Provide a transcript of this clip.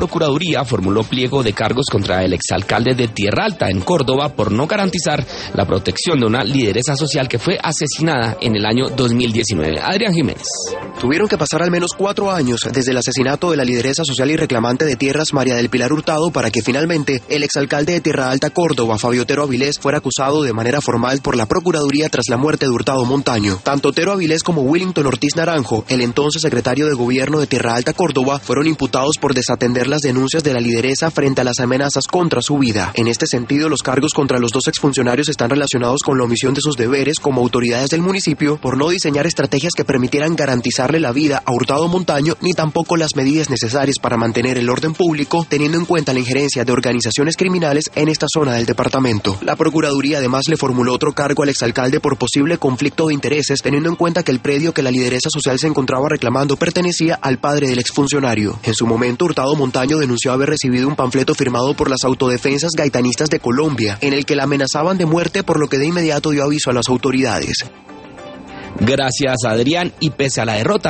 Procuraduría formuló pliego de cargos contra el exalcalde de Tierra Alta, en Córdoba, por no garantizar la protección de una lideresa social que fue asesinada en el año 2019. Adrián Jiménez. Tuvieron que pasar al menos 4 años desde el asesinato de la lideresa social y reclamante de tierras María del Pilar Hurtado para que finalmente el exalcalde de Tierra Alta, Córdoba, Fabio Otero Avilés, fuera acusado de manera formal por la Procuraduría tras la muerte de Hurtado Montaño. Tanto Otero Avilés como Willington Ortiz Naranjo, el entonces secretario de Gobierno de Tierra Alta, Córdoba, fueron imputados por desatender las denuncias de la lideresa frente a las amenazas contra su vida. En este sentido, los cargos contra los 2 exfuncionarios están relacionados con la omisión de sus deberes como autoridades del municipio por no diseñar estrategias que permitieran garantizarle la vida a Hurtado Montaño, ni tampoco las medidas necesarias para mantener el orden público, teniendo en cuenta la injerencia de organizaciones criminales en esta zona del departamento. La Procuraduría además le formuló otro cargo al exalcalde por posible conflicto de intereses, teniendo en cuenta que el predio que la lideresa social se encontraba reclamando pertenecía al padre del exfuncionario. En su momento, Hurtado Montaño denunció haber recibido un panfleto firmado por las autodefensas gaitanistas de Colombia, en el que la amenazaban de muerte, por lo que de inmediato dio aviso a las autoridades. Gracias, Adrián, y pese a la derrota